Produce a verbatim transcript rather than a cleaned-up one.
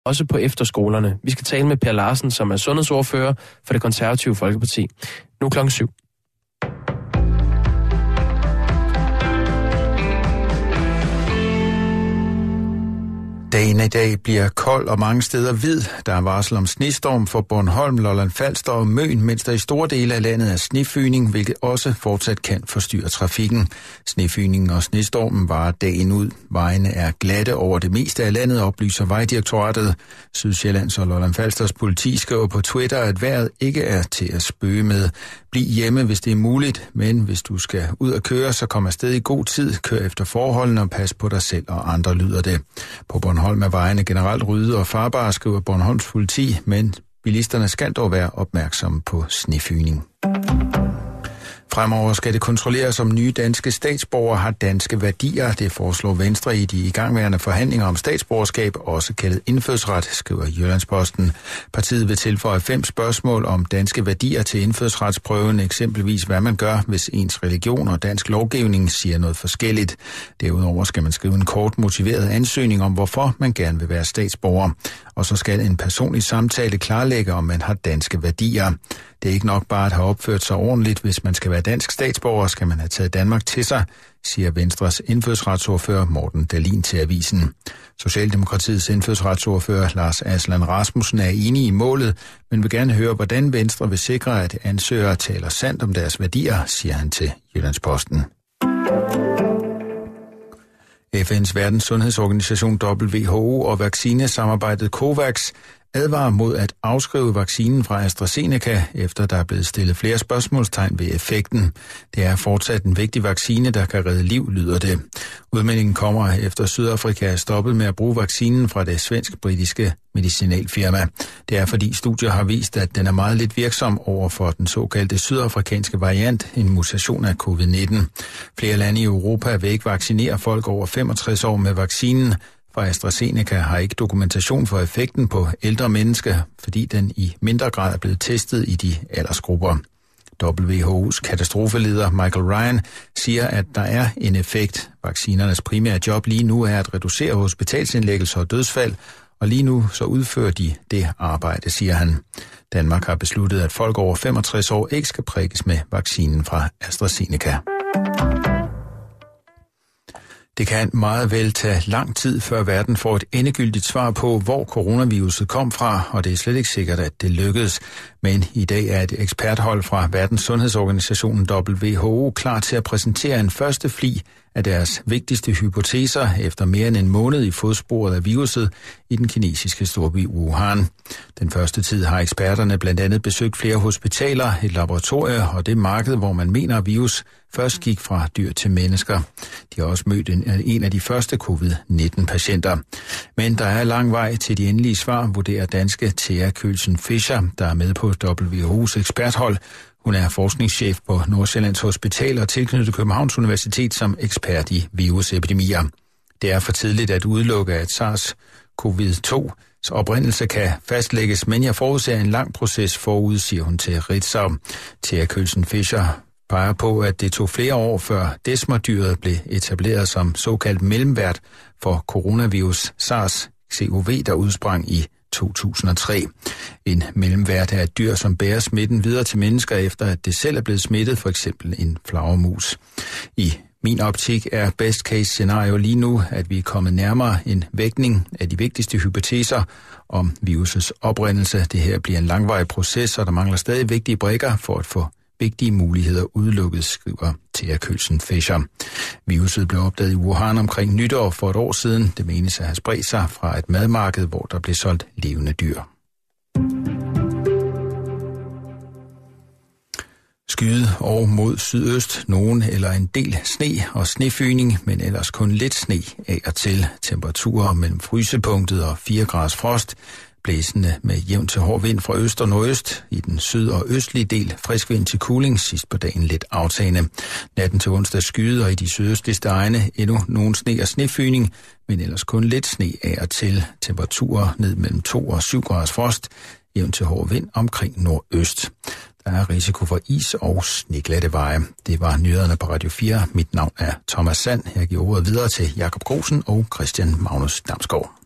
også på efterskolerne. Vi skal tale med Per Larsen, som er sundhedsordfører for Det Konservative Folkeparti. Nu klokken syv. Dagen i dag bliver kold og mange steder hvid. Der er varsel om snestorm for Bornholm, Lolland Falster og Møn, mens der i store dele af landet er snefyning, hvilket også fortsat kan forstyrre trafikken. Snefyningen og snestormen varer dagen ud. Vejene er glatte over det meste af landet, oplyser Vejdirektoratet. Sydsjællands og Lolland Falsters politi skriver på Twitter, at vejret ikke er til at spøge med. Bliv hjemme, hvis det er muligt, men hvis du skal ud og køre, så kom afsted i god tid. Kør efter forholdene og pas på dig selv og andre, lyder det. På Bornholm er vejene generelt rydde og farbare, skriver Bornholms politi, men bilisterne skal dog være opmærksomme på snefyning. Fremover skal det kontrolleres, om nye danske statsborgere har danske værdier. Det foreslår Venstre i de igangværende forhandlinger om statsborgerskab, også kaldet indfødsret, skriver Jyllandsposten. Partiet vil tilføje fem spørgsmål om danske værdier til indfødsretsprøven, eksempelvis hvad man gør, hvis ens religion og dansk lovgivning siger noget forskelligt. Derudover skal man skrive en kort motiveret ansøgning om, hvorfor man gerne vil være statsborger. Og så skal en personlig samtale klarlægge, om man har danske værdier. Det er ikke nok bare at have opført sig ordentligt. Hvis man skal være dansk statsborger, skal man have taget Danmark til sig, siger Venstres indfødsretsordfører Morten Dahlin til avisen. Socialdemokratiets indfødsretsordfører Lars Aslan Rasmussen er enig i målet, men vil gerne høre, hvordan Venstre vil sikre, at ansøgere taler sandt om deres værdier, siger han til Jyllandsposten. F N's verdenssundhedsorganisation W H O og vaccinesamarbejdet COVAX advarer mod at afskrive vaccinen fra AstraZeneca, efter der er blevet stillet flere spørgsmålstegn ved effekten. Det er fortsat en vigtig vaccine, der kan redde liv, lyder det. Udmeldingen kommer efter Sydafrika er stoppet med at bruge vaccinen fra det svensk-britiske medicinalfirma. Det er fordi studier har vist, at den er meget lidt virksom over for den såkaldte sydafrikanske variant, en mutation af covid nitten. Flere lande i Europa vil ikke vaccinere folk over femogtres år med vaccinen. For AstraZeneca har ikke dokumentation for effekten på ældre mennesker, fordi den i mindre grad er blevet testet i de aldersgrupper. W H O's katastrofeleder Michael Ryan siger, at der er en effekt. Vaccinernes primære job lige nu er at reducere hospitalsindlæggelser og dødsfald, og lige nu så udfører de det arbejde, siger han. Danmark har besluttet, at folk over femogtres år ikke skal prikkes med vaccinen fra AstraZeneca. Det kan meget vel tage lang tid, før verden får et endegyldigt svar på, hvor coronaviruset kom fra, og det er slet ikke sikkert, at det lykkedes. Men i dag er et eksperthold fra Verdens Sundhedsorganisationen W H O klar til at præsentere en første flig af deres vigtigste hypoteser efter mere end en måned i fodsporet af viruset i den kinesiske storby Wuhan. Den første tid har eksperterne blandt andet besøgt flere hospitaler, et laboratorie og det marked, hvor man mener, at virus først gik fra dyr til mennesker. De har også mødt en, en af de første covid nitten patienter. Men der er lang vej til de endelige svar, vurderer danske Thea Kølsen Fischer, der er med på W H O's eksperthold. Hun er forskningschef på Nordsjællands Hospital og tilknyttet Københavns Universitet som ekspert i virusepidemier. Det er for tidligt at udelukke, at SARS-CoV to's oprindelse kan fastlægges, men jeg forudser en lang proces forud, siger hun til Ritzau. Thea Kølsen Fischer peger på, at det tog flere år før desmerdyret blev etableret som såkaldt mellemvært for coronavirus SARS-C o V, der udsprang i to tusind og tre. En mellemvært er et dyr, som bærer smitten videre til mennesker, efter at det selv er blevet smittet, for eksempel en flagermus. I min optik er best case scenario lige nu, at vi er kommet nærmere en vægtning af de vigtigste hypoteser om virusets oprindelse. Det her bliver en langvarig proces, og der mangler stadig vigtige brikker for at få vigtige muligheder udelukket, skriver Thea Kølsen Fischer. Viruset blev opdaget i Wuhan omkring nytår for et år siden. Det menes at have spredt sig fra et madmarked, hvor der blev solgt levende dyr. Skyde og mod sydøst, nogen eller en del sne og snefyning, men ellers kun lidt sne af og til. Temperaturer mellem frysepunktet og fire graders frost. Blæsende med jævn til hård vind fra øst og nordøst. I den syd- og østlige del frisk vind til kuling, sidst på dagen lidt aftagende. Natten til onsdag skyde, og i de sydøstligste egne endnu nogen sne og snefyning, men ellers kun lidt sne af og til. Temperaturer ned mellem to og syv graders frost. Jævn til hård vind omkring nordøst. Der er risiko for is og sneglatte veje. Det var nyhederne på Radio fire. Mit navn er Thomas Sand. Jeg giver ordet videre til Jakob Grosen og Christian Magnus Damsgaard.